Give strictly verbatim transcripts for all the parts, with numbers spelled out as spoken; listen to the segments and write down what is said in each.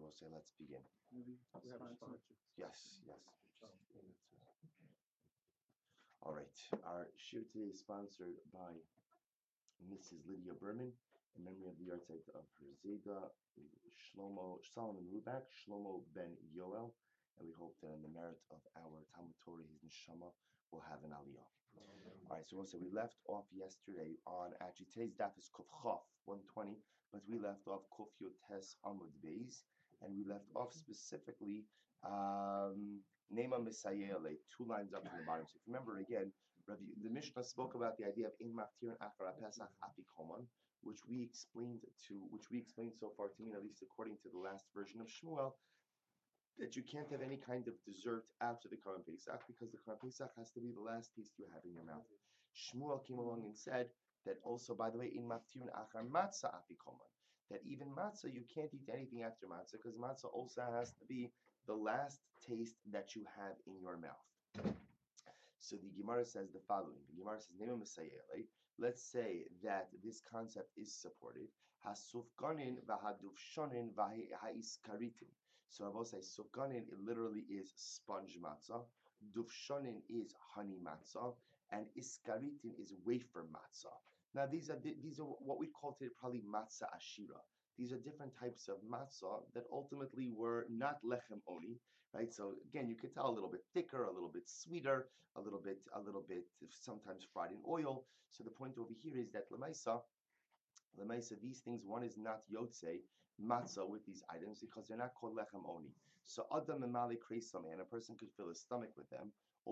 will say, let's begin. Maybe we have time to. Yes, yes. All right. Our shir today is sponsored by Missus Lydia Berman in memory of the yahrzeit of her Zayda Shlomo Solomon Rubak, Shlomo Ben Yoel, and we hope that in the merit of our Talmud Torah, his neshama will have an aliyah. All right, so we'll say we left off yesterday on, actually today's daf is Kuf Chof one twenty, but we left off Kuf Yotes Amud Beis, and we left off specifically um, Nema Misayele, two lines up from the bottom. So if you remember again, the Mishnah spoke about the idea of In Maftir Achar Pesach Afikoman, which we explained to, which we explained so far to mean, at least according to the last version of Shmuel, that you can't have any kind of dessert after the Korban Pesach because the Korban Pesach has to be the last taste you have in your mouth. Shmuel came along and said that also, by the way, in Maftirun Achar Matzah Afikoman, that even matzah, you can't eat anything after matzah because matzah also has to be the last taste that you have in your mouth. So the Gemara says the following. The Gemara says, Nema Mesayele. Let's say that this concept is supported. Hasufganin v'hadufshonin v'ha'iskaritin. So I will say sufganin, it literally is sponge matzah. Dufshonin is honey matzah. And iskaritin is wafer matzah. Now these are these are what we call today probably matzah ashira. These are different types of matzah that ultimately were not lechem oni, right? So again, you could tell a little bit thicker, a little bit sweeter, a little bit, a little bit sometimes fried in oil. So the point over here is that lemaisa, lemaisa, these things, one is not yotze matzah with these items because they're not called lechem oni. So adam emali kreisam, and a person could fill his stomach with them.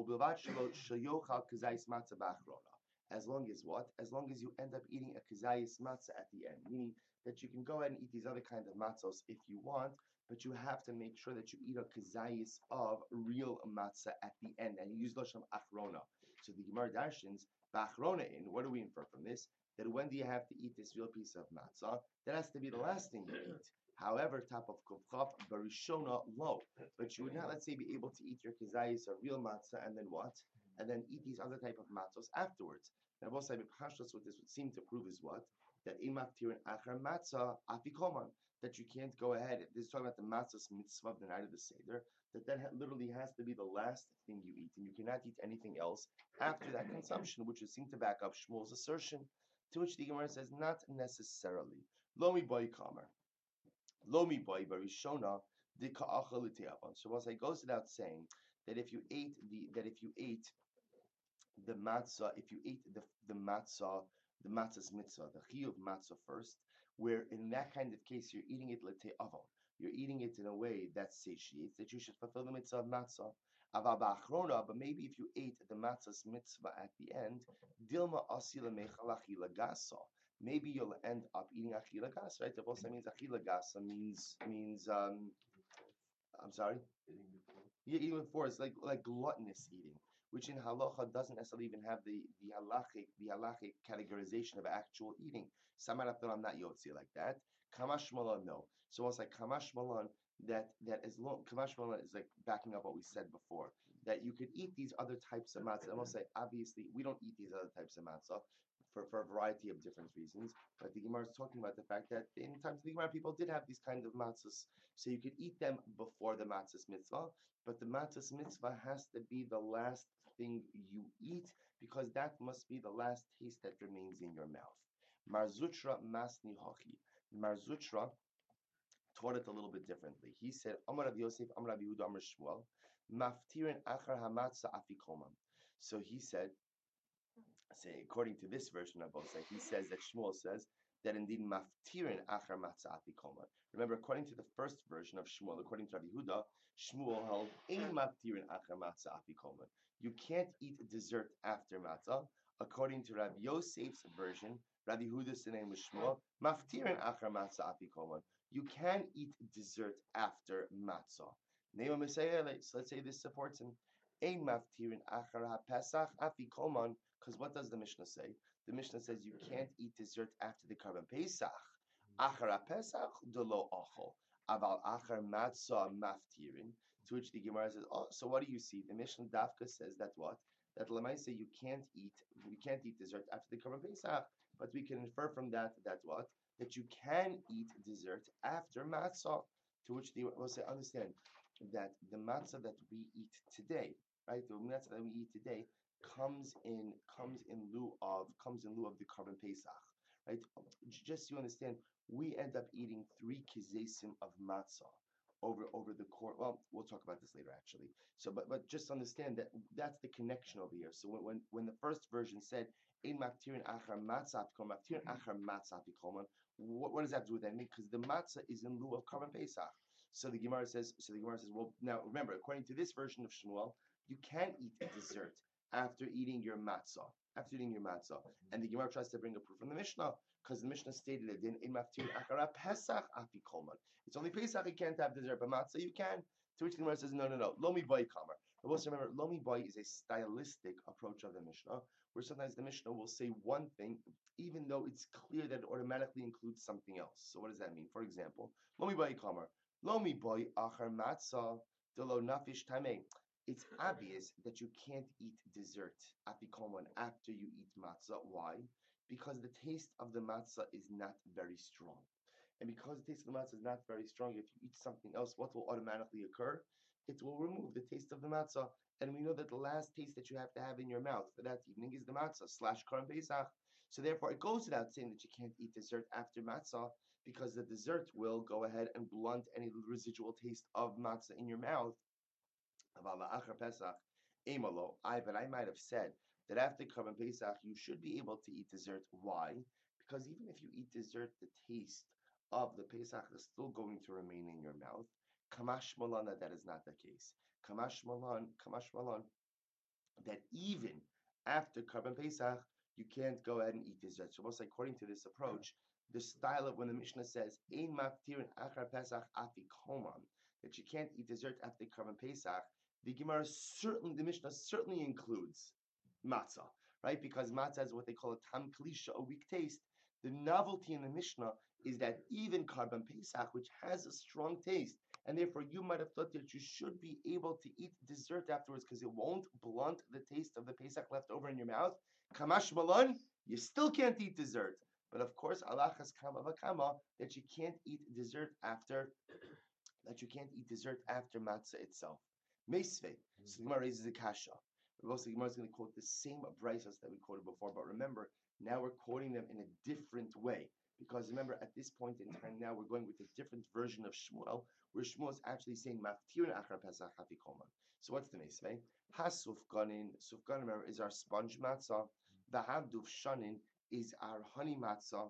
As long as what? As long as you end up eating a kazayis matzah at the end, meaning that you can go ahead and eat these other kinds of matzahs if you want, but you have to make sure that you eat a kazayis of real matzah at the end, and you use lashon achrona. So the Gemara darshins b'achrona in. What do we infer from this? That when do you have to eat this real piece of matzah? That has to be the last thing you eat. However, top of kufchaf barishona low, but you would not, let's say, be able to eat your kazayis of real matzah and then what? And then eat these other type of matzos afterwards. Now, both sides what this would seem to prove is what? That imaftir and achar matzah afikoman, that you can't go ahead. This is talking about the matzahs mitzvah of the night of the seder. That that literally has to be the last thing you eat, and you cannot eat anything else after that consumption, which would seem to back up Shmuel's assertion. To which the Gemara says, not necessarily. Lomi boy kamer, lomi boy barishona di ka'achal l'te'avon. So once it goes without saying that if you ate the that if you ate the matzah, if you ate the the matzah, the matzah's mitzvah, the chiyuv matzah first, where in that kind of case you're eating it l'te'avon, you're eating it in a way that satiates, that you should fulfill the mitzvah of matzah. Aval ba'achrona, but maybe if you ate the matzah's mitzvah at the end, dilma asila mechal achila gasa, maybe you'll end up eating achila gasa, right? The also means achila gasa means means um, I'm sorry. Yeah, eating before it's like like gluttonous eating, which in halacha doesn't necessarily even have the the halachic the halachic categorization of actual eating. Samar I'm not yotzi like that. Kamash malon, no. So it's like kamash malon, that that as long kamash malon is like backing up what we said before, that you could eat these other types of matzah. I will say obviously we don't eat these other types of matzah for, for a variety of different reasons. But the Gemara is talking about the fact that in times of the Gemara people did have these kind of matzahs, so you could eat them before the matzah's mitzvah. But the matzah's mitzvah has to be the last thing you eat because that must be the last taste that remains in your mouth. Marzutra masni hochi. Marzutra taught it a little bit differently. He said, Amar Rav Yosef, Amar Rav Yehuda, Amar Shmuel, maftirin achar hamatzah afikoman. So he said, say according to this version of both, he says that Shmuel says that indeed maftirin achar matzah afikoman. Remember, according to the first version of Shmuel, according to Rav Yehuda, Shmuel held ein maftirin achar matzah afikoman. You can't eat dessert after matzah. According to Rav Yosef's version, Rav Yehuda's name was Shmuel, maftirin achar matzah afikoman. You can eat dessert after matzah. So let's say this supports him. Ein maftirin achar haPesach afikoman. Because what does the Mishnah say? The Mishnah says you can't eat dessert after the Korban Pesach. Achar Pesach delo achol. Aval achar matzah maftirin. To which the Gemara says, oh, so what do you see? The Mishnah Dafka says that what? That Lamai say you can't eat, you can't eat dessert after the Korban Pesach. But we can infer from that that what? That you can eat dessert after matzah. To which the will say, understand that the matzah that we eat today, right? The matzah that we eat today comes in comes in lieu of comes in lieu of the carbon pesach, right? Just so you understand, we end up eating three kizesim of matzah over over the course. Well, we'll talk about this later, actually. So, but but just understand that that's the connection over here. So when when, when the first version said ein maktirin achar matzah afikoman, maktirin achar matzah afikoman, what, what does that have to do with that? Because the matzah is in lieu of carbon pesach. So the Gemara says. So the Gemara says, well, now remember, according to this version of Shmuel, you can eat dessert after eating your matzah. After eating your matzah, and the Gemara tries to bring a proof from the Mishnah, because the Mishnah stated it in in maftir achara pesach afikoman. It's only Pesach you can't have dessert, but matzah you can. To which the Gemara says, no, no, no. Lomi boy kamer. But also remember, lomi boy is a stylistic approach of the Mishnah, where sometimes the Mishnah will say one thing, even though it's clear that it automatically includes something else. So what does that mean? For example, lomi boy kamer. Lomi boy achar matzah delo nafish tamei. It's obvious that you can't eat dessert afikoman after you eat matzah. Why? Because the taste of the matzah is not very strong. And because the taste of the matzah is not very strong, if you eat something else, what will automatically occur? It will remove the taste of the matzah. And we know that the last taste that you have to have in your mouth for that evening is the matzah slash Karm Pesach. So therefore, it goes without saying that you can't eat dessert after matzah, because the dessert will go ahead and blunt any residual taste of matzah in your mouth. I, but I might have said that after Karban Pesach, you should be able to eat dessert. Why? Because even if you eat dessert, the taste of the Pesach is still going to remain in your mouth. Kamash Malana, that is not the case. Kamash Malan, Kamash Malan, that even after Karban Pesach, you can't go ahead and eat dessert. So, most according to this approach, the style of when the Mishnah says Ein maftirin achar Pesach afikoman, that you can't eat dessert after Karban Pesach, the Gemara certainly, the Mishnah certainly includes matzah, right? Because matzah is what they call a tam klisha, a weak taste. The novelty in the Mishnah is that even Karban Pesach, which has a strong taste, and therefore you might have thought that you should be able to eat dessert afterwards because it won't blunt the taste of the Pesach left over in your mouth. Kamash Malon, you still can't eat dessert. But of course, alachas kama v'kama, that you can't eat dessert after, that you can't eat dessert after matzah itself. Meisvei. So the Gemara raises a kasha. Also, the Gemara is going to quote the same braysos that we quoted before, but remember, now we're quoting them in a different way. Because remember, at this point in time, now we're going with a different version of Shmuel, where Shmuel is actually saying maftirin achar pesach hafikoman. So what's the meisvei? Hasufganin. Sufganin, remember, is our sponge matzah. The habduf shanin is our honey matzah.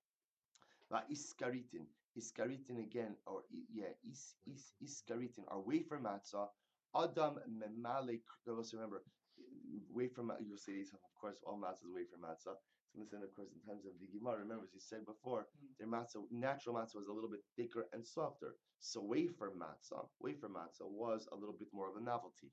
Va iskaritin. Iskaritin again, or yeah, is is iskaritin, our wafer matzah. Adam memalik. Also remember, wafer matzah. You'll say these, of course, all matzah is wafer matzah. So listen, of course, in terms of the Gemara, remember as you said before, mm. their matzah, natural matzah was a little bit thicker and softer. So wafer matzah, wafer matzah was a little bit more of a novelty.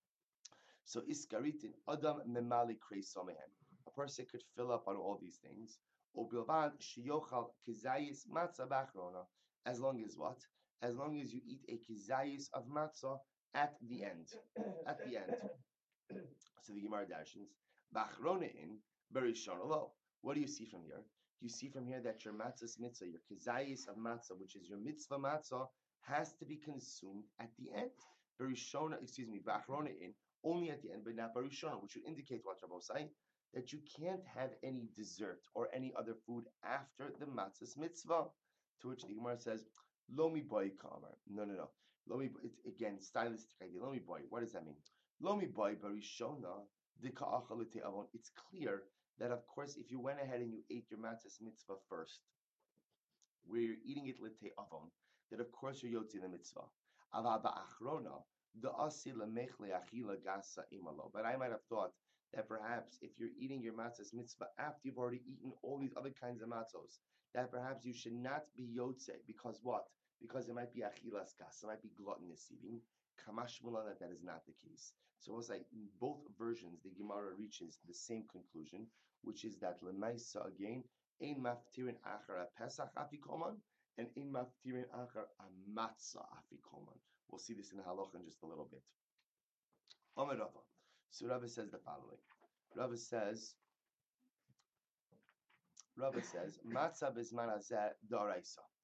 So iskaritin adam memalik kreisomehen. A person could fill up on all these things. Obilvan shiyochal kizayis matzah bachrona. As long as what? As long as you eat a kizayis of matzah at the end. At the end. So the Gemara dashins bachrona in berishon alo. What do you see from here? You see from here that your matzah's mitzvah, your kizayis of matzah, which is your mitzvah matzah, has to be consumed at the end. Berishona, excuse me, bachrona in, only at the end, but not berishona, which would indicate what Rabbi say, that you can't have any dessert or any other food after the matzah's mitzvah. To which the Gemara says, Lomi boy kamer. No, no, no. Lomi, it's again stylistic idea. Lomi boy. What does that mean? Lomi boy barishona de ka'achalute avon. It's clear that of course if you went ahead and you ate your matzah's mitzvah first, where you're eating it lete avon, that of course you're yotzi the mitzvah. Ava ba'achrona the asi lemechle achila gasa imalo. But I might have thought that perhaps if you're eating your matzah's mitzvah after you've already eaten all these other kinds of matzos, that perhaps you should not be yotze. Because what? Because it might be achilas gas, it might be gluttonous eating. Kamash mulana, that is not the case. So it's like in both versions, the Gemara reaches the same conclusion, which is that lemaisa again, ein maftirin achar pesach afikoman, and ein maftirin achar a matzah afikoman. We'll see this in the halacha in just a little bit. Omer Rava. So Rava says the following. Rava says, Rava says, Matzah bizman hazeh d'oraisa.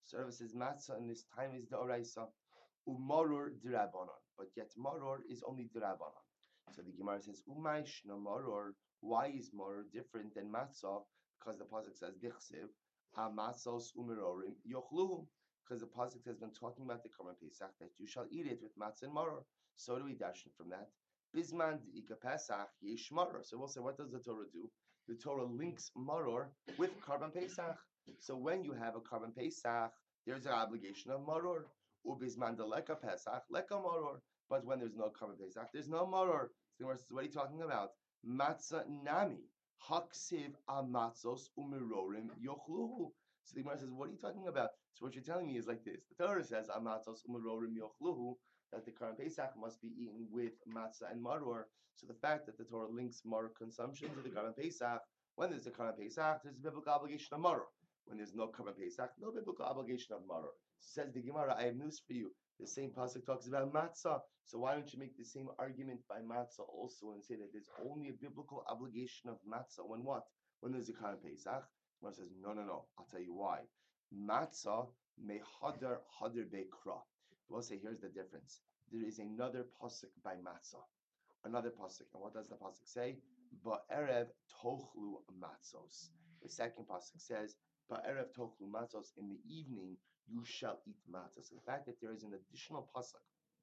So Rava says matzah in this time is the oraisa. Umaror dirabanan, but yet maror is only dirabanan. So the Gemara says umaish no maror. Why is maror different than matzah? Because the pasuk says dichsiv amatzos umerorim yochluhu. Because the pasuk has been talking about the Korban Pesach that you shall eat it with matzah and maror. So do we dash from that? Bisman ika Pesach yesh maror. So we'll say, what does the Torah do? The Torah links maror with Korban Pesach. So when you have a Korban Pesach, there's an obligation of maror. Ubisman de leka Pesach leka maror. But when there's no Korban Pesach, there's no maror. So what are you talking about? Matzah nami haksiv amatzos umirorim yochluhu. So the Gemara says, what are you talking about? So what you're telling me is like this. The Torah says amatzos umirorim yochluhu, that the Korban Pesach must be eaten with matzah and maror. So the fact that the Torah links maror consumption to the Korban Pesach, when there's a Korban Pesach, there's a biblical obligation of maror. When there's no Korban Pesach, no biblical obligation of maror. So says the Gemara, I have news for you. The same pasuk talks about matzah. So why don't you make the same argument by matzah also and say that there's only a biblical obligation of matzah when what? When there's a Korban Pesach? The Gemara says, no, no, no. I'll tell you why. Matzah may hadar hadar bekra. We'll say here's the difference. There is another pasuk by matzah, another pasuk, and what does the pasuk say? Ba'erev tochlu matzos. The second pasuk says, Ba'erev tochlu matzos. In the evening you shall eat matzos. So the fact that there is an additional pasuk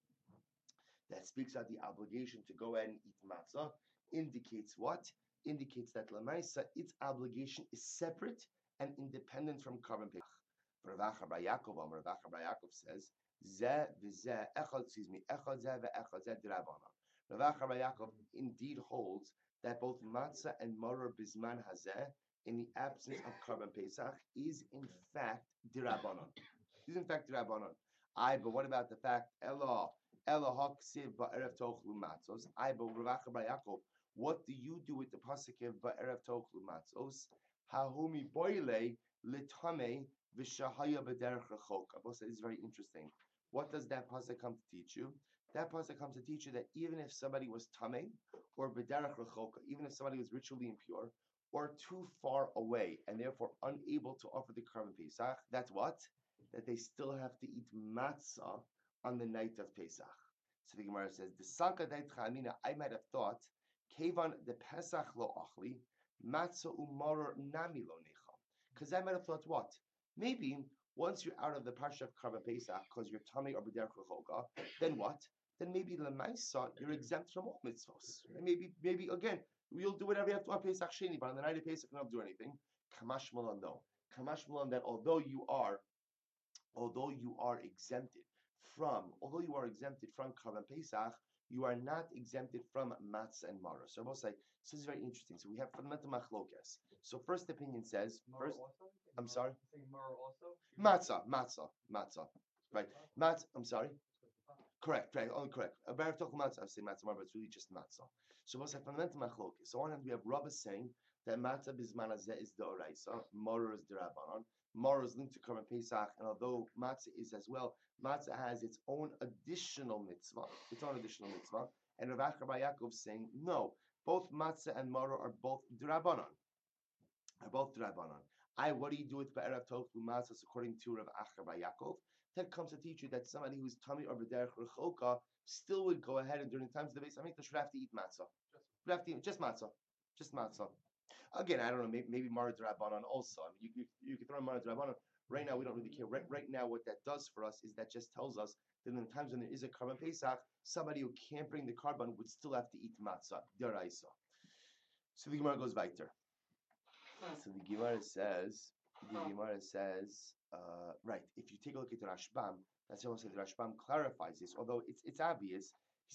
that speaks about the obligation to go ahead and eat matzah indicates what? Indicates that lamaisa, its obligation is separate and independent from Korban Pesach. Rav Acha bar Yaakov, Rav Acha bar Yaakov says, Zeh v'zeh echad, excuse me, echad zeh ve'echad zeh d'Rabbanan. Rav Acha bar Yaakov indeed holds that both matzah and maror bisman hazeh, in the absence of Korban Pesach, is in fact d'Rabbanan. Is in fact d'Rabbanan. I, but what about the fact Ela Ela haksiv ba'erev tochlu matzos? I, but Rav Acha bar Yaakov, what do you do with the pasuk of ba'erev tochlu matzos? Hahumi boile litame v'shahaya b'derech rechoka. Both said it's very interesting. What does that pasuk come to teach you? That pasuk comes to teach you that even if somebody was tamei or b'derech rechoka, even if somebody was ritually impure or too far away and therefore unable to offer the Korban Pesach, that's what? That they still have to eat matzah on the night of Pesach. So the Gemara says, the Sanka Dait Chamina, I might have thought, Kevan the Pesach lo achli, matzah umaror nami lo necham. Because I might have thought what? Maybe once you're out of the parsha of Korban Pesach because you're tamei or b'derech rechoka, then what? Then maybe lemaisa you're exempt from all mitzvos. And maybe, maybe again, you'll do whatever you have to on Pesach Sheni, but on the night of Pesach you don't do anything. Kamash malan no. Kamash malan that although you are, although you are exempted from, although you are exempted from Korban Pesach, you are not exempted from matzah and maror. So I will say, so this is very interesting. So we have fundamental machlokas. So first opinion says, first, I'm sorry? Matzah, matzah, matzah. Right. Matzah, I'm sorry? Correct, right, only correct. A bar of matzah, I say matzah, but it's really just matzah. So we'll say fundamental machlokas. So on one hand, we have Rabba saying that matzah bisman hazeh is the oraisa, maror is the rabbanon. Maror is linked to Korban Pesach, and although matzah is as well, matzah has its own additional mitzvah, its own additional mitzvah. And Rav Acha bar Yaakov saying, no, both matzah and maror are both d'Rabbanan, are both d'Rabbanan. I, what do you do with ba'erev tochlu matzos according to Rav Acha bar Yaakov? That comes to teach you that somebody who's tamei or b'derech rechoka still would go ahead and during the times of the Beis Hamikdash should have to eat matzah. Should have to eat just matzah, just matzah. Again, I don't know, maybe, maybe Mara D'Rabbanan also. I mean, you, you, you can throw Mara D'Rabbanan. Right now, we don't really care. Right, right now, what that does for us is that just tells us that in the times when there is a Korban Pesach, somebody who can't bring the Korban would still have to eat matzah, deraisa. So the Gemara goes weiter. So the Gemara says, the Gemara says, uh, right, if you take a look at the Rashbam, that's also the Rashbam clarifies this, although it's it's obvious.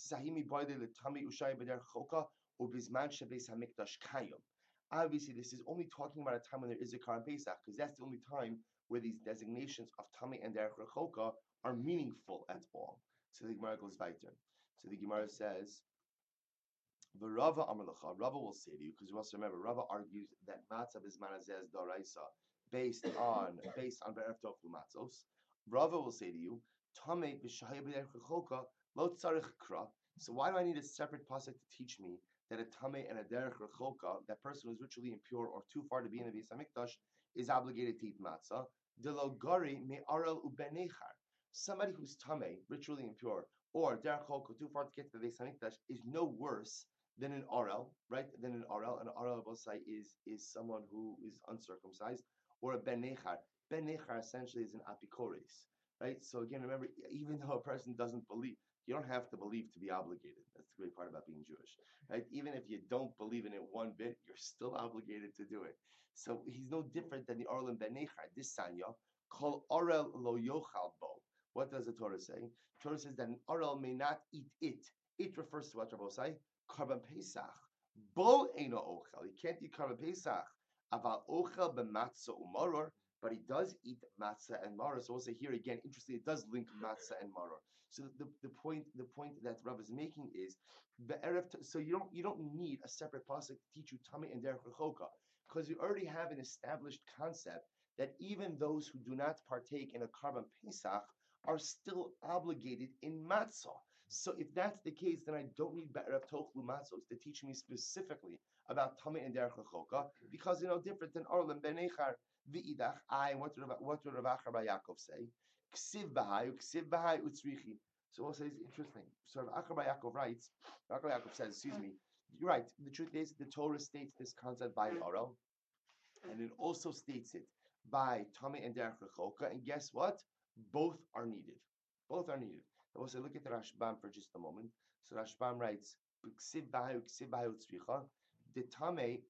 Obviously, this is only talking about a time when there is a Korban Pesach, because that's the only time where these designations of Tamei and Derech Rechoka are meaningful at all. So the Gemara goes weiter. So the Gemara says, the Rava Amalacha, Rava will say to you, because you also remember, Rava argues that Matzah Bisman Hazeh is Doraisa, based on based on Be'erev Tochlu Matzos. Rava will say to you, Tamei B'Shahaya B'Derech Rechoka Lo Tzarich Kra. So why do I need a separate pasuk to teach me that a tamei and a derech rechoka, that person who is ritually impure or too far to be in the Beis Hamikdash, is obligated to eat matzah? Delogari me aral ubenechar. Somebody who's tame, ritually impure, or derech choko, too far to get to the Beis Hamikdash, is no worse than an aral, right? Than an aral. An aral bosai is is someone who is uncircumcised, or a benechar. Benechar essentially is an apikores, right? So again, remember, even though a person doesn't believe, you don't have to believe to be obligated. That's the great part about being Jewish, right? Even if you don't believe in it one bit, you're still obligated to do it. So he's no different than the Orel and Benechar. This Sanya, Kol Orel lo yochal bo. What does the Torah say? The Torah says that an Orel may not eat it. It refers to what Rabbi say? Karban Pesach. Bo eino ochel. He can't eat Karban Pesach. Aval ochel b'matzah umaror. But he does eat matzah and maror. So we'll say here again, interestingly, it does link matzah and maror. So the, the point the point that Rav is making is the erev. So you don't you don't need a separate pasuk to teach you Tami and Derech Rechoka, because you already have an established concept that even those who do not partake in a Karban Pesach are still obligated in matzah. So if that's the case, then I don't need Be'erev Tochlu Matzos to teach me specifically about Tami and Derech Rechoka, because you know different than Orlan Ben Echar. V'idach, I, what did what did Rav Acha bar Yaakov say? Ksiv b'hai, ksiv b'hai utzrichi. So we'll say it's interesting. So Rav Acha bar Yaakov writes, Rav Acha bar Yaakov says, excuse me, you're right. The truth is, the Torah states this concept by Oral, and it also states it by Tami and Derech Rechoka. And guess what? Both are needed. Both are needed. And we'll say, look at the Rashbam for just a moment. So Rashbam writes, ksiv b'hai, ksiv b'hai utzricha. The tame,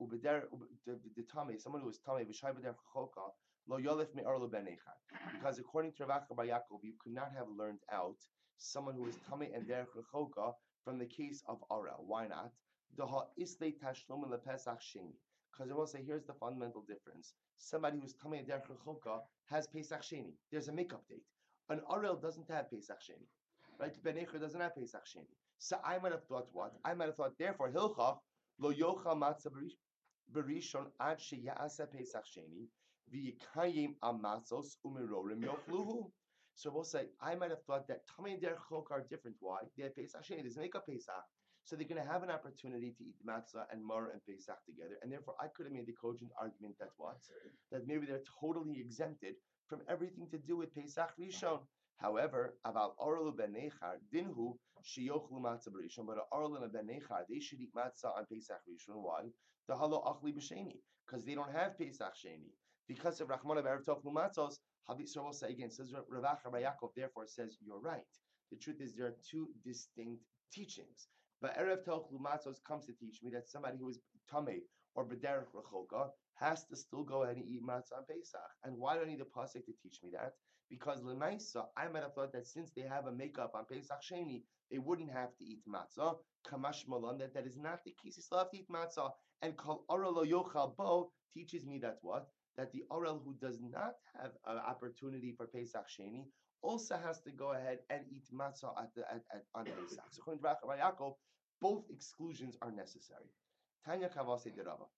the tame, someone who is tame, v'shay b'derech choka, lo yolef me'or ben echad. Because according to Rav Acha bar Yaakov, you could not have learned out someone who is tame and derech choka from the case of Arel. Why not? The ha'isle tashlum lepesach sheni. Because I will say, here's the fundamental difference. Somebody who's tame and derech choka has Pesach sheni. There's a makeup date. An Arel doesn't have Pesach sheni, right? Ben Echad doesn't have Pesach sheni. So I might have thought what? I might have thought, therefore, hilchach. Lo yochal matzah berishon ad sheyasa pesach sheni v'yikayim amatzos umirorim yochluhu. So we'll say, I might have thought that Tamei and Derech Chok are different. Why? They have Pesach sheni. There's make a Pesach, so they're going to have an opportunity to eat matzah and mar and Pesach together. And therefore, I could have made the cogent argument that what? That maybe they're totally exempted from everything to do with Pesach Rishon. However, about Orlu ben Nechar, dinhu sheyochlu matzah b'rishon, but Orlu ben Nechar, they should eat matzah on Pesach Rishon. Why? The halo achli b'sheni, because they don't have Pesach sheni. Because of Rachmana b'erev tochlu matzos, so we'll say again, says Rav Acha bar Yaakov, therefore says you're right. The truth is there are two distinct teachings. But erev tochlu matzos comes to teach me that somebody who is tamei or b'derech rechoka has to still go ahead and eat matzah on Pesach. And why do I need the pasuk to teach me that? Because l'maisa, I might have thought that since they have a makeup on Pesach Sheni, they wouldn't have to eat matzah. Kamash malon, that that is not the case. You still have to eat matzah. And kol orel lo yochal bo teaches me that what? That the orel who does not have an opportunity for Pesach Sheni also has to go ahead and eat matzah at the, at, at, on Pesach. So according to Rav Yaakov, both exclusions are necessary. Tanya Kavase de Rava.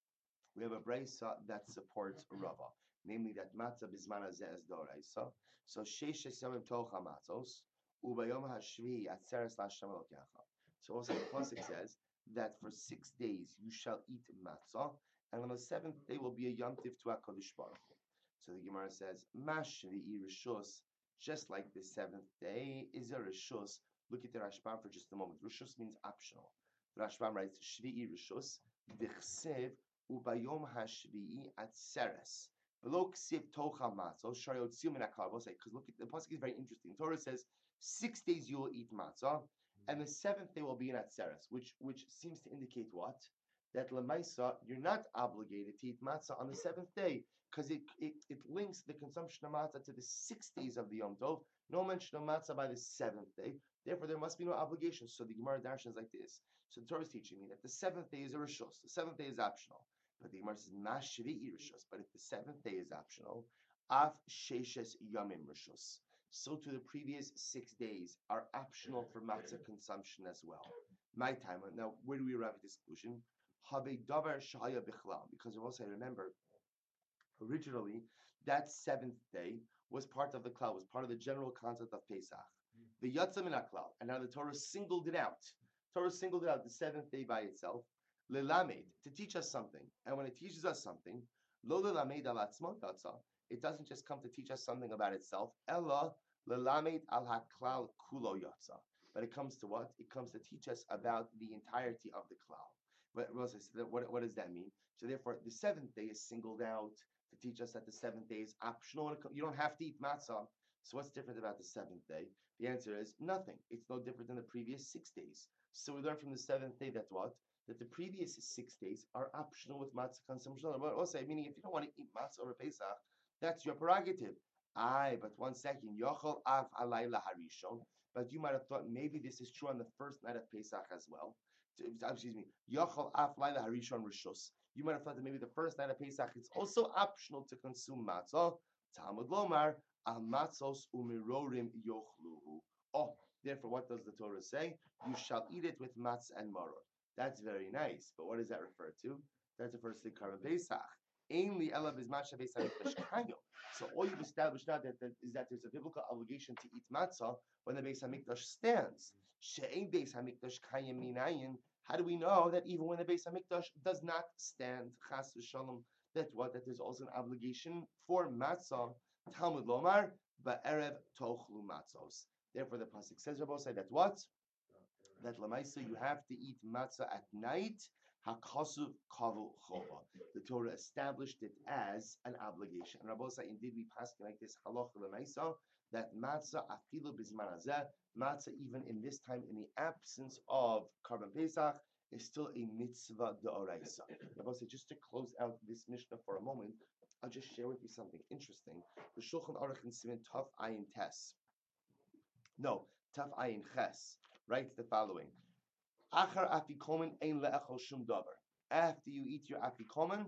We have a braysa that supports Rava, namely that matzah bisman hazeh is doraisa. So sheish yomim tocha matzos ubayom hashvi atzeres la'Hashem Elokecha. So also the pasuk says that for six days you shall eat matzah, and on the seventh day will be a yom tiv to HaKadosh Baruch Hu. So the Gemara says mashvi'i rishus, just like the seventh day is a rishus. Look at the Rashbam for just a moment. Rishus means optional. The Rashbam writes shvi'i rishus dichsev ubayom hashvi'i atzeres. Below ksiv tocha matzah shayot tzil min hakal. We'll say because look at the pasuk is very interesting. The Torah says six days you will eat matzah, and the seventh day will be in atzeres, which which seems to indicate what? That lemaisa you're not obligated to eat matzah on the seventh day because it, it it links the consumption of matzah to the six days of the Yom Tov. No mention of matzah by the seventh day. Therefore, there must be no obligation. So the Gemara darshan is like this. So the Torah is teaching me that the seventh day is a rishus. The seventh day is optional. But the Gemara says mashvi'i rishus. But if the seventh day is optional, af sheishes yamim rishus. So to the previous six days are optional for matzah consumption as well. My time. Now, where do we arrive at this conclusion? Because we also remember, originally, that seventh day was part of the klal, was part of the general concept of Pesach. The Yatzah min HaKlal, and now the Torah singled it out. Torah singled it out the seventh day by itself, lelamed, to teach us something. And when it teaches us something, lo lelamed al atzmot yatzah, It doesn't just come to teach us something about itself. Ella lelamed al haklal kulo yatsa. But it comes to what? It comes to teach us about the entirety of the klal. But what, what does that mean? So therefore, the seventh day is singled out to teach us that the seventh day is optional. You don't have to eat matzah. So what's different about the seventh day? The answer is nothing. It's no different than the previous six days. So we learn from the seventh day that what? That the previous six days are optional with matzah consumption. But also, meaning if you don't want to eat matzah over Pesach, that's your prerogative. Aye, but one second. Yochel av alayla harishon. But you might have thought maybe this is true on the first night of Pesach as well. Excuse me. Yochel av alayla harishon rishus. You might have thought that maybe the first night of Pesach it's also optional to consume matzah. Talmud lomar al matzos umirorim yochluhu. Oh, therefore, what does the Torah say? You shall eat it with matzah and maror. That's very nice, but what does that refer to? That's the first thing, Karban Pesach. Ainly elav is matzah Pesach. So all you've established now that, that is that there's a biblical obligation to eat matzah when the Beis Hamikdash stands. She'ein Beis Hamikdash kayim minayin. How do we know that even when the Beis Hamikdash does not stand, chas v'shalom, that what? That there's also an obligation for matzah. Talmud lomar ba'erev tochlu matzos. Therefore, the pasuk says, Rabbi say that what? That lamaisa you have to eat matzah at night. Hakasuv kavu chova. The Torah established it as an obligation. And Rabbi say, indeed, we pass like this halacha lamaisa that matzah afilu bizman hazeh, matzah even in this time in the absence of Karban Pesach is still a mitzvah d'oraisa. Rabbi say, just to close out this Mishnah for a moment, I'll just share with you something interesting. The Shulchan Aruch in Siman Taf Ayin Tes. No, Taf Ayin Ches writes the following: Achar afikomen ein le'echol shum davar. After you eat your afikomen,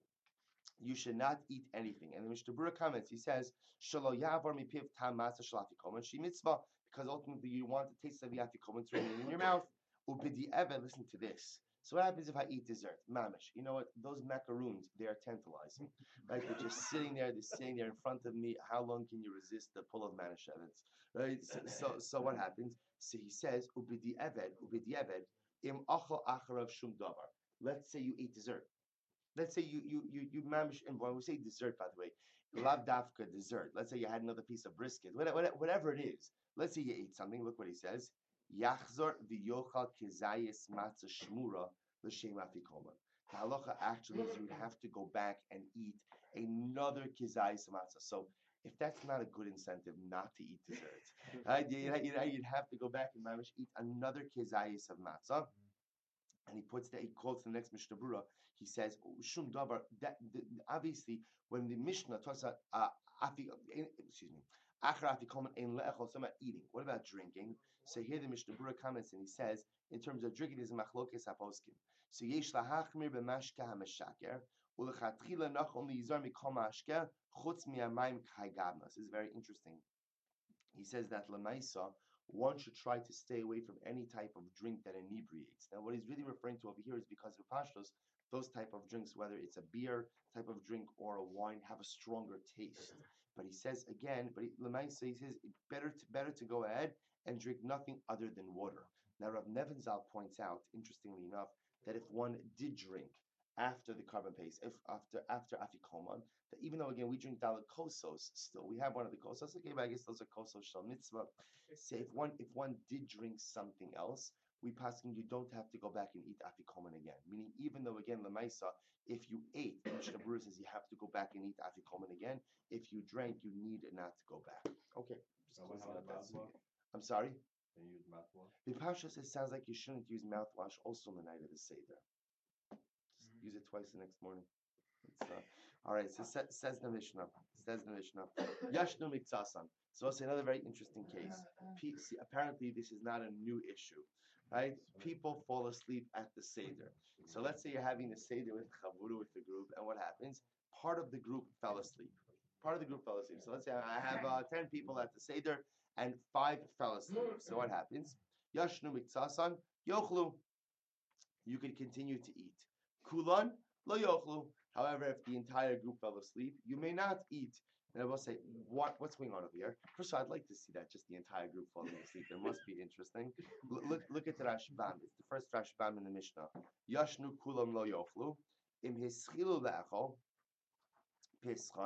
you should not eat anything. And the Mishnah Berurah comments. He says, "Shelo yavar mipiv tam matzah shel afikomen she mitzvah," because ultimately you want the taste of the afikomen to remain in your mouth. Ubidi even. Listen to this. So what happens if I eat dessert? Mamish. You know what? Those macaroons, they are tantalizing. Right? They're just sitting there. They're sitting there in front of me. How long can you resist the pull of Manischewitz? Right? So, so, so what happens? So he says, Ubidi eved, ubidi eved, im achal acharav shum davar. Let's say you eat dessert. Let's say you you you you mamish, and when we say dessert, by the way, lav dafka dessert. Let's say you had another piece of brisket, whatever, whatever it is. Let's say you ate something. Look what he says. Yachzor v'yochal kezayis matzah shmura l'shem afikoman. The halacha actually is you would have to go back and eat another kezayis matzah. So if that's not a good incentive not to eat dessert, right? you, you, you'd have to go back and mamish eat another kezayis of matzah. And he puts that, he quotes the next Mishnah Berurah. He says, "Shum davar." That the, obviously, when the Mishnah talks about uh, afi, excuse me, achar afikomen ein le'echol, so about eating. What about drinking? So here the Mishnah Berurah comments and he says, in terms of drinking, there's a machlokes haposkim. So yesh lahachmir b'mashke hameshaker ulechatchila nachon liyizar mikol mashke chutz miyamayim k'haygavna. This is very interesting. He says that lemaisa, one should try to stay away from any type of drink that inebriates. Now, what he's really referring to over here is because of pashtos, those type of drinks, whether it's a beer type of drink or a wine, have a stronger taste. But he says again, but Lemaisa, he says it's better to better to go ahead and drink nothing other than water. Now, Rav Nebenzahl points out, interestingly enough, that if one did drink after the Karban Pesach, if after after afikoman, that even though again we drink dalit kosos, still we have one of the kosos. Okay, but I guess those are kosos shel mitzvah. Say if one if one did drink something else, we passing you don't have to go back and eat afikoman again. Meaning, even though again lemaisa, if you ate, Mishnah Berurah says you have to go back and eat afikoman again. If you drank, you need not to go back. Okay, just closing up that. I'm sorry. Can you use mouthwash? The Pasha says sounds like you shouldn't use mouthwash also on the night of the Seder. Just use it twice the next morning. Uh, all right, so sa- says the Mishnah. Says the Mishnah. Yashnu mikzasan. So it's another very interesting case. P- see, apparently, this is not a new issue, right? People fall asleep at the Seder. So let's say you're having the Seder with Chavuru with the group, and what happens? Part of the group fell asleep. Part of the group fell asleep. So let's say I have uh, ten people at the Seder, and five fell asleep. So what happens? Yashnu mikzasan yochlu. You can continue to eat. Kulan lo yochlu. However, if the entire group fell asleep, you may not eat. And I will say, what what's going on over here? First of all, I'd like to see that, just the entire group falling asleep. There must be interesting. L- look look at the Rashbam. It's the first Rashbam in the Mishnah. Yashnu kulam lo yochlu. Im hischilu le'achol. Pischon.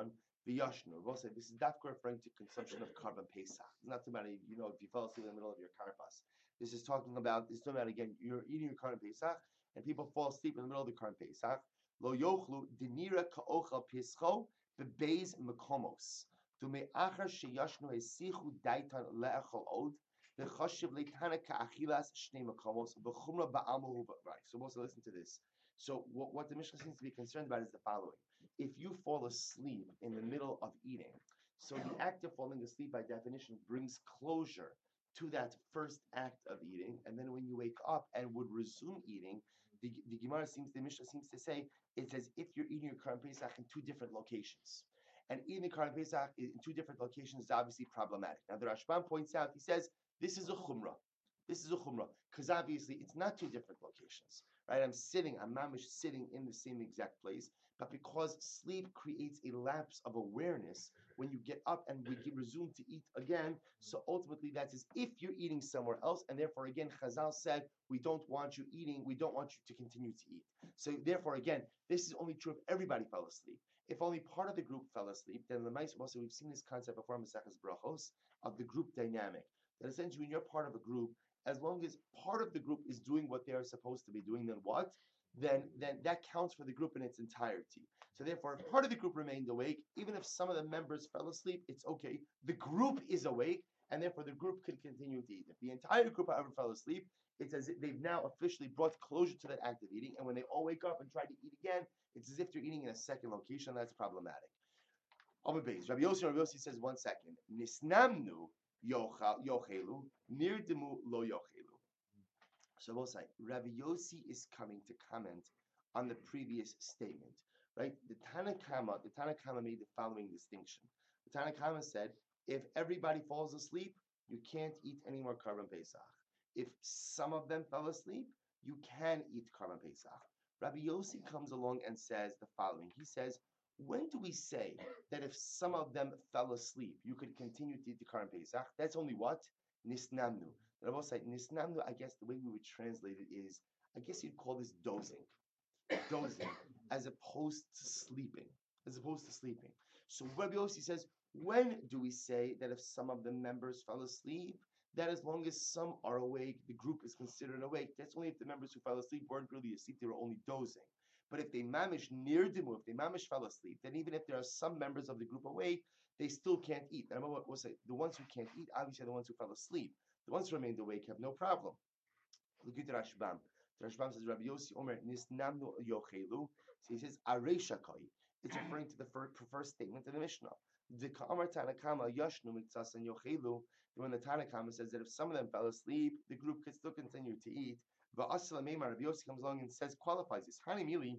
The Yashnu. We'll say this is dafka referring to consumption of carbon pesach. It's not about you know if you fell asleep in the middle of your karpas. This is talking about this is talking about again you're eating your carbon pesach and people fall asleep in the middle of the carbon pesach. Lo yochlu dinira ka'ochal pischo bebeis mekomos. Tu me'achar sheyashnu esichu daitan le'achol od. V'chashiv leitana ka'achilas shnei mekomos v'chumra ba'amu. Right. So we'll also listen to this. So what, what the Mishnah seems to be concerned about is the following. If you fall asleep in the middle of eating, so the act of falling asleep by definition brings closure to that first act of eating, and then when you wake up and would resume eating, the, the Gemara seems, the Mishnah seems to say, it's as if you're eating your Karban Pesach in two different locations. And eating the Karban Pesach in two different locations is obviously problematic. Now the Rashbam points out, he says, this is a chumrah. This is a chumrah, because obviously it's not two different locations, right? I'm sitting, I'm mamish sitting in the same exact place, but because sleep creates a lapse of awareness when you get up and we resume to eat again, so ultimately that's as if you're eating somewhere else, and therefore again, Chazal said, we don't want you eating, we don't want you to continue to eat. So therefore again, this is only true if everybody fell asleep. If only part of the group fell asleep, then the mice also, we've seen this concept before in Maseches Brachos of the group dynamic. That essentially when you're part of a group, as long as part of the group is doing what they are supposed to be doing, then what? Then, then that counts for the group in its entirety. So therefore, if part of the group remained awake, even if some of the members fell asleep, it's okay. The group is awake, and therefore the group can continue to eat. If the entire group, however, fell asleep, it's as if they've now officially brought closure to that act of eating, and when they all wake up and try to eat again, it's as if they're eating in a second location. That's problematic. Rabbi Yossi, Rabbi Yossi says, one second. Nisnamnu yochelu, nirdemu lo yochelu. So we'll say, Rabbi Yossi is coming to comment on the previous statement, right? The Tanakama, the Tanakama made the following distinction. The Tanakama said, if everybody falls asleep, you can't eat any more Karban Pesach. If some of them fell asleep, you can eat Karban Pesach. Rabbi Yossi comes along and says the following. He says, when do we say that if some of them fell asleep, you could continue to eat the Karban Pesach? That's only what? Nisnamnu. And I will say, Nisnamnu, I guess the way we would translate it is, I guess you'd call this dozing. Dozing, as opposed to sleeping. As opposed to sleeping. So Rabbi Yossi says, when do we say that if some of the members fell asleep, that as long as some are awake, the group is considered awake? That's only if the members who fell asleep weren't really asleep, they were only dozing. But if they mamish near dimu, if they mamish fell asleep, then even if there are some members of the group awake, they still can't eat. And we'll say the ones who can't eat, obviously, are the ones who fell asleep. The ones who remained awake have no problem. Look at the Rashbam. The Rashbam says, Rabbi Yossi Omer nisnamnu yochelu. So he says, Arei shakai. It's referring to the first, first statement in the Mishnah. The Ka'amar Tanakama yashnu miktsas and yochelu. When the Tanakama says that if some of them fell asleep, the group could still continue to eat. But Asla Meimar, Rabbi Yossi comes along and says, qualifies this. Hani mili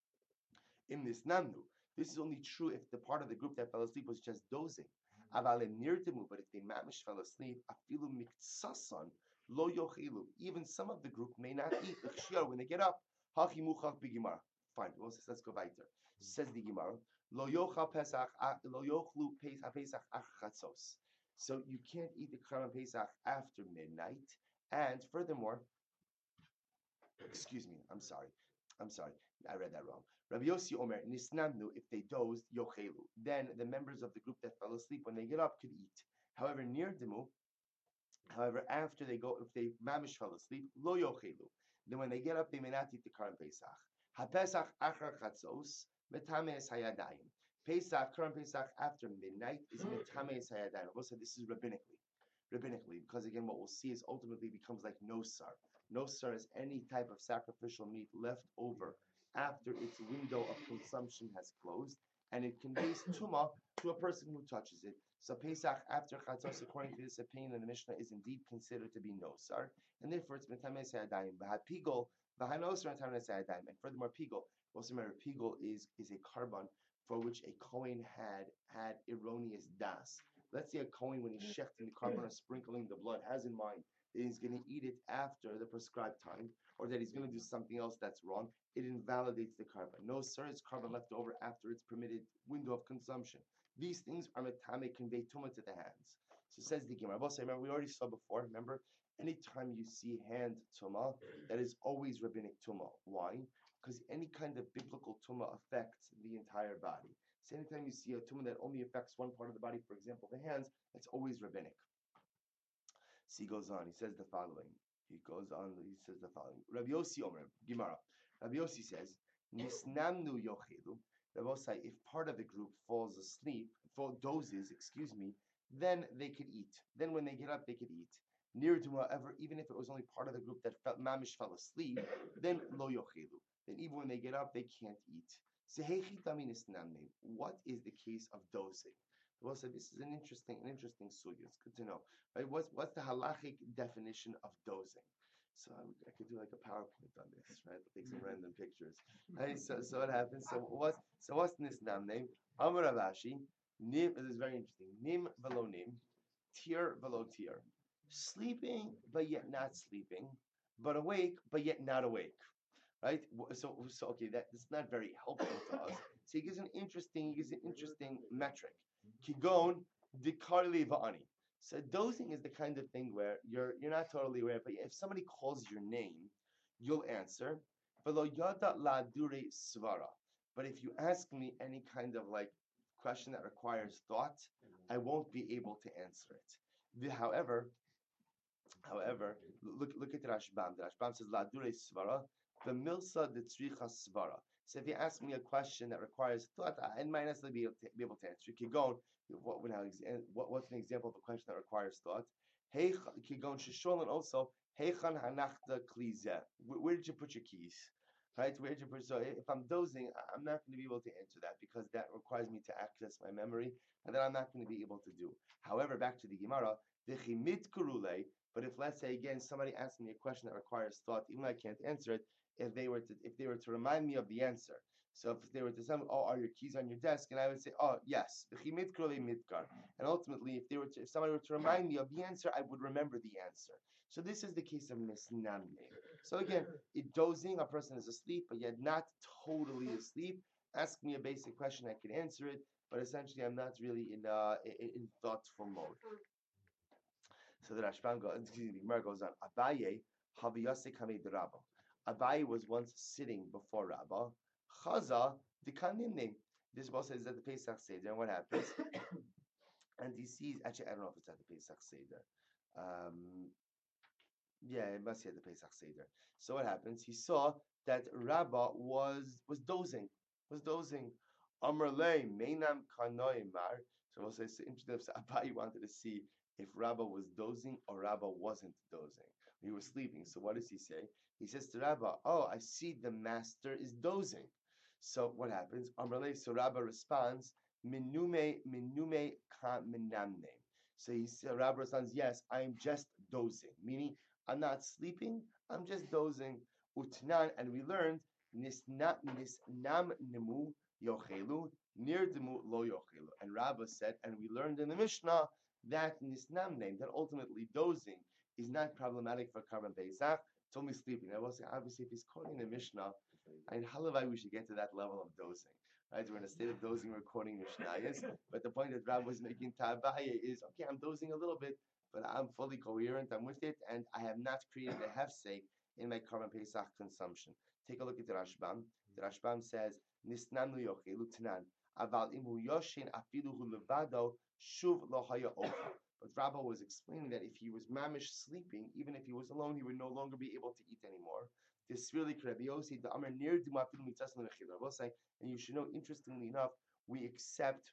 in this namnu. This is only true if the part of the group that fell asleep was just dozing. But if they mamish fell asleep, afilu miktsasan lo yochilu. Even some of the group may not eat when they get up. Hachi muchach b'gimara. Fine. Well, let's go weiter. Says the Gemara, lo yochal pesach lo yochlu pesach achatzos. So you can't eat the Karban Pesach after midnight, and furthermore, excuse me, I'm sorry, I'm sorry, I read that wrong. Rabbi Yossi Omer nisnamnu, if they dozed yochelu, then the members of the group that fell asleep when they get up could eat. However, near demu, however, after they go, if they mamish fell asleep, lo yochelu, then when they get up, they may not eat the Karban Pesach. HaPesach achar chatzos metameis hayadayim. Pesach, Karban Pesach after midnight is metameis hayadayim. We'll say this is rabbinically, rabbinically, because again, what we'll see is ultimately becomes like nosar. Nosar is any type of sacrificial meat left over after its window of consumption has closed, and it conveys tuma to a person who touches it. So Pesach after chatzos, according to this opinion in the Mishnah, is indeed considered to be nosar, and therefore it's metameis hayadayim. V'hapigol. And furthermore, pigul. Also, remember, pigul is is a carbon for which a Kohen had had erroneous das. Let's say a Kohen, when he's shechting the carbon or sprinkling the blood, has in mind that he's going to eat it after the prescribed time, or that he's going to do something else that's wrong. It invalidates the carbon. No, sir, it's carbon left over after its permitted window of consumption. These things are metame, convey tuma to the hands. So says the Gemara. Remember, we already saw before. Remember. Anytime you see hand tumah, that is always rabbinic tumah. Why? Because any kind of biblical tumah affects the entire body. So anytime you see a tumor that only affects one part of the body, for example, the hands, that's always rabbinic. So he goes on. He says the following. He goes on. He says the following. Rabbi Yossi Omer Gemara. Rabbi Yossi says, "Nisnamnu yochelu." Rabbi Yossi, if part of the group falls asleep, fall dozes, excuse me, then they could eat. Then when they get up, they could eat. Near to however, even if it was only part of the group that felt mamish fell asleep, then lo yochelu. Then even when they get up, they can't eat. What is the case of dozing? Well, so this is an interesting, an interesting sugya. It's good to know, right? What's what's the halachic definition of dozing? So I, I could do like a PowerPoint on this, right? Take some random pictures. Right? So so what happens? So what's so what's this nam name? Amar Ravashi. Nim. This is very interesting. Nim velo nim, tir velo tir. Sleeping but yet not sleeping, but awake but yet not awake. Right? So, so okay, that that's not very helpful to us. So he gives an interesting, he gives an interesting metric. Kigon dikarli va'ani. So dozing is the kind of thing where you're you're not totally aware, but if somebody calls your name, you'll answer. Velo yada la dure svara. But if you ask me any kind of like question that requires thought, I won't be able to answer it. However, however, look look at the Rashbam. The Rashbam says la dure svara. The milsa de tzricha svara. So if you ask me a question that requires thought, I might necessarily be able to, be able to answer. Kigon, what, what, what's an example of a question that requires thought? Hey, kigon shisholan also. Heichan hanachta klize. Where did you put your keys? Right? Where did you put? So if I'm dozing, I'm not going to be able to answer that because that requires me to access my memory, and that I'm not going to be able to do. However, back to the Gemara, v'chimit kurule. But if let's say again somebody asks me a question that requires thought, even though I can't answer it. If they were to if they were to remind me of the answer, so if they were to say, "Oh, are your keys on your desk?" and I would say, "Oh, yes," and ultimately, if they were to, if somebody were to remind me of the answer, I would remember the answer. So this is the case of misnamne. So again, it dozing, a person is asleep, but yet not totally asleep. Ask me a basic question, I can answer it, but essentially, I'm not really in uh, in, in thoughtful mode. So the Rashbam goes, excuse me, Gemara goes on. Abaye haviyase kamei derabah. Abaye was once sitting before Rabbah. Chaza dikanimne. This boss says at the Pesach Seder. And what happens? And he sees, actually, I don't know if it's at the Pesach Seder. Um, yeah, it must be at the Pesach Seder. So what happens? He saw that Rabbah was was dozing, was dozing. Amrle meinam kanoimar. So also it's interesting. So Abaye wanted to see if Rabbah was dozing or Rabbah wasn't dozing. He was sleeping. So what does he say? He says to Rabbah, "Oh, I see the master is dozing." So what happens? Amrle. So Rabbah responds, "Minume minume ka minamne." So he said, Rabbah responds, "Yes, I am just dozing," meaning I'm not sleeping. I'm just dozing. Utnan, and we learned nisna nisnam nemu yochelu nirdemu lo yochelu. And Rabbah said, and we learned in the Mishnah that nisnam name, that ultimately dozing is not problematic for Karban Pesach. It's only sleeping. I will say, obviously, if he's quoting the Mishnah, and halavai we should get to that level of dozing. Right? We're in a state of dozing, we're quoting Mishnayos. But the point that Rabbah was making Tabaye is, okay, I'm dozing a little bit, but I'm fully coherent, I'm with it, and I have not created a hefsek in my Karban Pesach consumption. Take a look at the Rashbam. The Rashbam says, Nisnanu yochelu tnan, aval imu yoshin afilu hu levado shuv lo haya ocha. But Rabbah was explaining that if he was mamish sleeping, even if he was alone, he would no longer be able to eat anymore. This really Rabbi Yossi, the Amar near Dumafilu mitzas l'mechila. I will say, and you should know, interestingly enough, we accept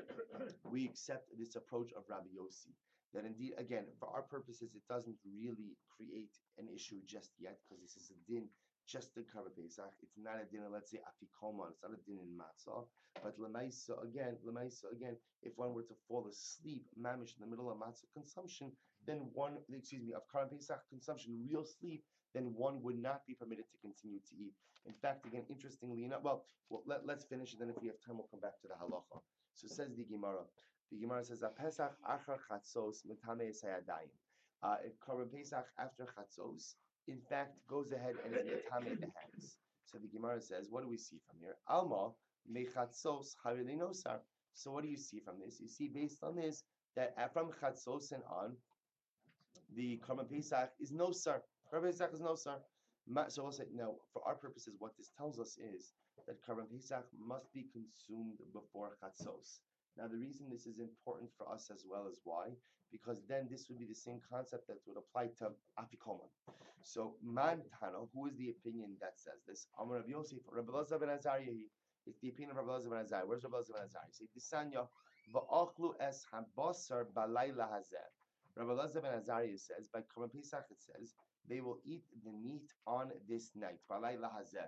we accept this approach of Rabbi Yossi. That indeed, again, for our purposes, it doesn't really create an issue just yet, because this is a din just in Karban Pesach. It's not a din, let's say, afikoman. It's not a din in matzah. But lemaisa again, lemaisa again, if one were to fall asleep, mamish in the middle of matzah consumption, then one, excuse me, of Karban Pesach consumption, real sleep, then one would not be permitted to continue to eat. In fact, again, interestingly enough, well, well let, let's finish, and then if we have time, we'll come back to the halacha. So says the Gemara. The Gemara says, "Pesach achar chatzos mitame sayadayim." Uh, Karban Pesach after chatzos, in fact, goes ahead and is mitame the hands. So the Gemara says, what do we see from here? Alma mechatzos harinosar. So what do you see from this? You see, based on this, that from chatzos and on, the Karban Pesach is no sar. Karban Pesach is no sar. Ma- So we'll say now, for our purposes, what this tells us is that Karban Pesach must be consumed before Chatzos. Now, the reason this is important for us as well is why? Because then this would be the same concept that would apply to Afikoman. So, Man Tano, who is the opinion that says this? Amar Rav Yosef, Rabbi Elazar ben Azariah. It's the opinion of Rabbi Elazar ben Azariah. Where's Rabbi Elazar ben Azariah? Say, Disanya, va'achlu es habasar balayla hazeh. Rabbi Elazar ben Azariah says, by Karban Pesach it says, they will eat the meat on this night. Balayla hazeh.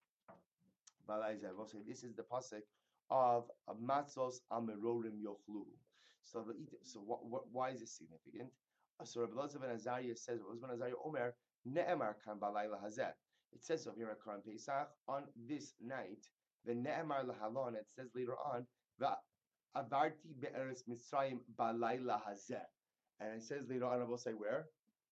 Balayla will say this is the pasuk of matzos amerorim yochluhu. So they'll eat it. So what, what, why is this significant? Uh, So Rabbi Elazar ben Azariah says, Rabbi Elazar ben Azariah Omer ne'emar kan balayla hazeh. It says over here at Karban Pesach on this night. The ne'emar lahalon. It says later on the avarti be'eretz Mitzrayim balayla hazeh. And it says later on, I will say where?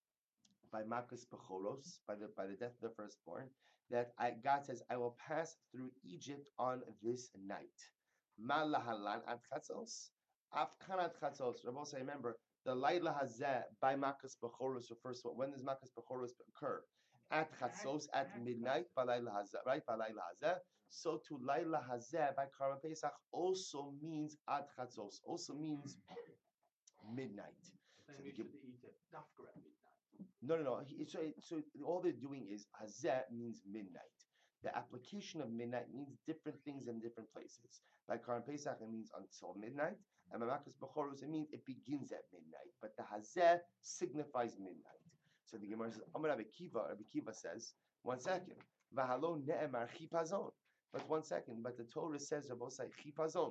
By Makas Bechoros, by the by the death of the firstborn, that I, God says, I will pass through Egypt on this night. Ma lahalan at chatzos, afkanat chatzos. Rabbi say, remember, the Laila Hazeh by Makas Bechoros refers to when does Makas Bechoros occur? At chatzos, at midnight, by Laila Hazeh, right? By Laila Hazeh. So to Laila Hazeh by Karban Pesach also means at chatzos, also means midnight. Then So we the should eat it dafka at midnight. No, no, no. He- So, so all they're doing is hazeh means midnight. The application of midnight means different things in different places. By Karban Pesach, it means until midnight. And by Makas Bechorus, it means it begins at midnight. But the hazeh signifies midnight. So the Gemara says, Amar Rabbi Kiva, Rabbi Kiva says, one second. V'halo ne'emar chipazon. But one second, but the Torah says, Rabbi say, chipazon.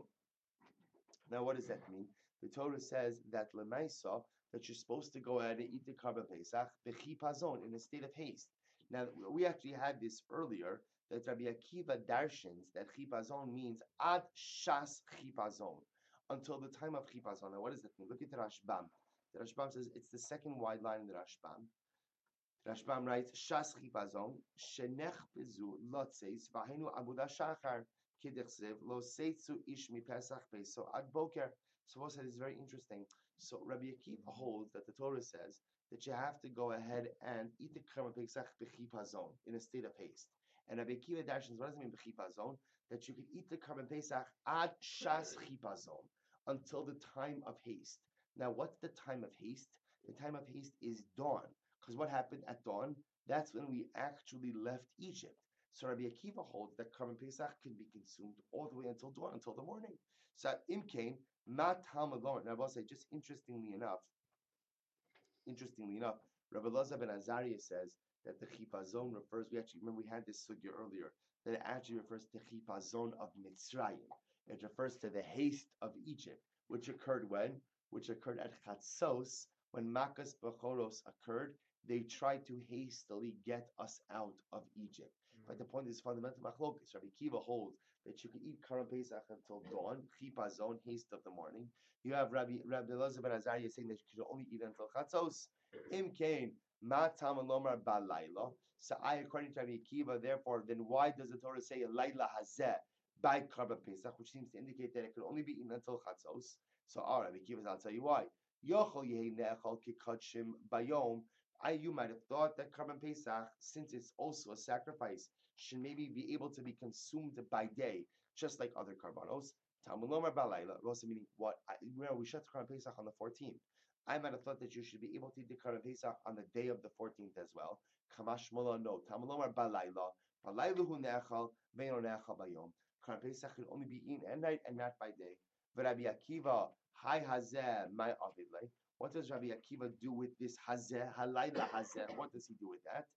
Now, what does that mean? The Torah says that lemaisa, that you're supposed to go ahead and eat the Karban Pesach bechipazon, in a state of haste. Now, we actually had this earlier, that Rabbi Akiva darshans that chipazon means ad shas chipazon, until the time of chipazon. Now, what does that mean? Look at the Rashbam. The Rashbam says it's the second wide line in the Rashbam. Rashbam writes, Shas chipazon, shenech bezu lotzeis, vahenu abuda shachar, kidechsev, lo seitzu ish mi pesach peso ad boker. So what said is very interesting. So Rabbi Akiva holds that the Torah says that you have to go ahead and eat the Karban Pesach bechipazon, in a state of haste. And Rabbi Akiva dashes, what does it mean bechipazon? That you could eat the Karban Pesach ad shas chipazon, until the time of haste. Now, what's the time of haste? The time of haste is dawn. Because what happened at dawn? That's when we actually left Egypt. So Rabbi Akiva holds that Karban Pesach can be consumed all the way until dawn, until the morning. So Imkain, not Talmud Lorn. Now I will say, just interestingly enough, interestingly enough, Rabbi Elazar ben Azariah says that the chipazon refers, we actually, remember we had this sugya earlier, that it actually refers to chipazon of Mitzrayim. It refers to the haste of Egypt, which occurred when? Which occurred at Chatzos, when Makas Bechoros occurred. They tried to hastily get us out of Egypt. Mm-hmm. But the point is fundamental machlokas. Rabbi Kiva holds that you can eat Karban Pesach until dawn, chipazon, haste of the morning. You have Rabbi Rabbi Elazar ben Azariah saying that you can only eat until chatzos. Im kain ma tam lomar balayla. So I, according to Rabbi Akiva, therefore, then why does the Torah say layla hazeh by Karban Pesach, which seems to indicate that it could only be eaten until chatzos? So, all right, Rabbi Akiva, I'll tell you why. Yochol yehi ne'echol kikachim bayom. I, you might have thought that Karban Pesach, since it's also a sacrifice, should maybe be able to be consumed by day, just like other karbanos. Talmud Lomar Balayla, also meaning what? I, remember, we shut Karban Pesach on the fourteenth. I might have thought that you should be able to eat the Karban Pesach on the day of the fourteenth as well. Kamash Mola, no. Talmud Lomar Balayla. Balayluhu ne'echal, ve'no ne'echal bayom. Karban Pesach can only be eaten at night and not by day. Rabbi Akiva, Hai Hazeh, my Avidle. What does Rabbi Akiva do with this Hazeh, Halayla Hazeh? What does he do with that?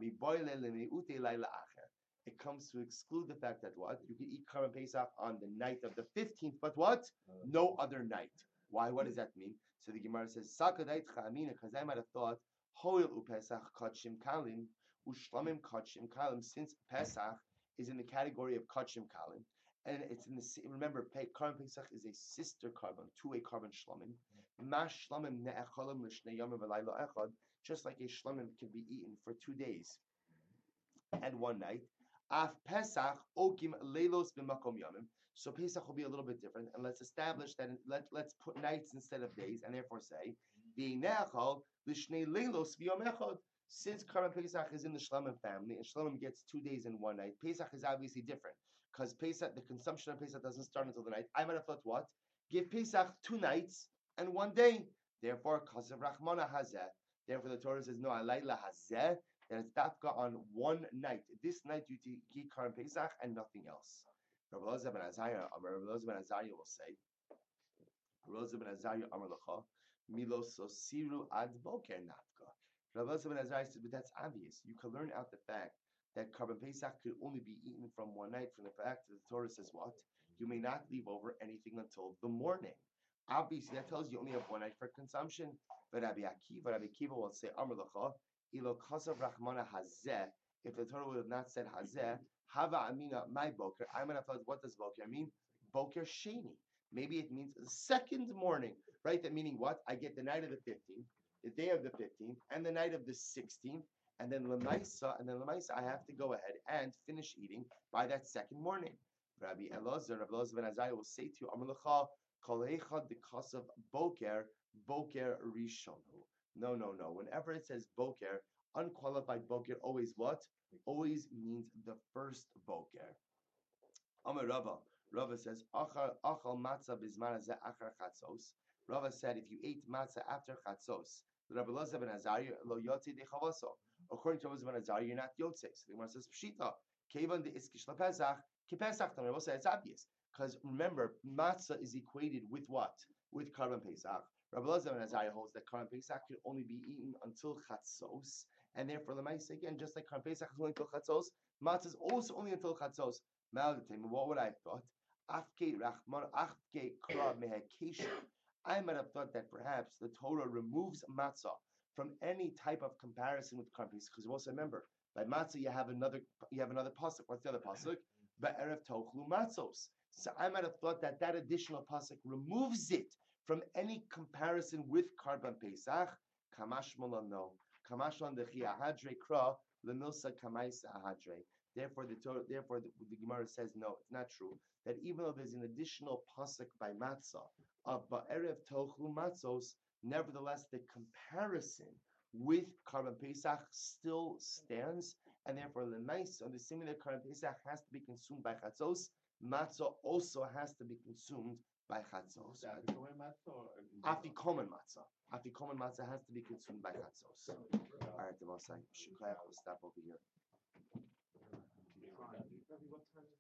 It comes to exclude the fact that what? You can eat Karban Pesach on the night of the fifteenth, but what? No other night. Why? What does that mean? So the Gemara says, Sakadait Chamina, because I might have thought, Hoil Upesach Kachim Kalim, Ushlamim Kachim Kalim, since Pesach is in the category of Kachim Kalim, and it's in the remember, Karban Pesach is a sister carbon to a carbon shlamim. Mash shlamim ne'echalim l'shnei yomim v'laylo echad, just like a shlamim can be eaten for two days and one night. Af Pesach okim leilos b'makom yomim. So Pesach will be a little bit different, and let's establish that. Let let's put nights instead of days, and therefore say v'ne'echal l'shnei leilos v'yom echad. Since Karban Pesach is in the Shlamim family, and Shlamim gets two days and one night, Pesach is obviously different because Pesach, the consumption of Pesach doesn't start until the night. I might have thought what? Give Pesach two nights and one day. Therefore, Kasav Rachmana Hazeh. Therefore, the Torah says no, Alayla Hazeh. That it's dafka on one night. This night you keep Karban Pesach and nothing else. Rabbi Elazar ben Azariah, Rabbi Elazar ben Azariah will say, Rabbi Elazar ben Azariah Amar Lacha, Milo Sosiru Ad Boker Nafka. Rabbi Elazar ben Azariah said, but that's obvious. You can learn out the fact that Karban Pesach could only be eaten from one night from the fact that the Torah says what? You may not leave over anything until the morning. Obviously, that tells you only have one night for consumption. But Rabbi Akiva, Rabbi Akiva will say, Amar Lacha, Ilo Kasav Rachmana Hazeh. If the Torah would have not said Hazeh, Hava Amina my Boker, I might have thought, what does Boker mean? Boker Sheni. Maybe it means the second morning, right? That meaning what? I get the night of the fifteenth, the day of the fifteenth, and the night of the sixteenth, and then Lamaisa, and then Lamaisa, I have to go ahead and finish eating by that second morning. Rabbi Elazar, Rabbi Elazar ben Azariah will say to you, Amar Lecha, Kol Echad D'Kasav Boker, Boker Rishonu. No, no, no. Whenever it says Boker, unqualified Boker, always what? Always means the first Boker. Amar Rava. Rava says, Achal matzah bizman hazeh achar chatzos. Rava said, if you ate matzah after chatzos, Rabbi Elazar ben Azariah lo yotze de chavaso. According to Rabbi Elazar ben Azariah, you're not yotze. So the Gemara says, Pshita, kevan de iskish lepesach, kepesach. The Rabbi said, it's obvious. Because remember, matzah is equated with what? With Karban Pesach. Rabbi Elazar ben Azariah holds that Karban Pesach can only be eaten until chatzos. And therefore, the Lamaisa, again, just like Karban Pesach is only until chatzos, matzah is also only until chatzos. What would I have thought? Afke Rachman, Afke Kra Mehekesha. I might have thought that perhaps the Torah removes matzah from any type of comparison with Karban Pesach, because you also remember by matzah you have another you have another pasuk. What's the other pasuk? Be'erev tochlu matzos. So I might have thought that that additional pasuk removes it from any comparison with Karban Pesach. Kamash no. Kamash the Chia Hadre Kra Lemilsa Kamaisa Hadre. Therefore, the Torah, therefore the, the Gemara says no, it's not true. That even though there's an additional pasuk by matzah of ba'erev tochlu matzos, nevertheless the comparison with Karban Pesach still stands, and therefore the nice on the similar Karban Pesach has to be consumed by chatzos. Matzah also has to be consumed by chatzos. Afikomen matzah. Afikomen matzah has to be consumed by chatzos. All right, the Mosai. We'll stop over here.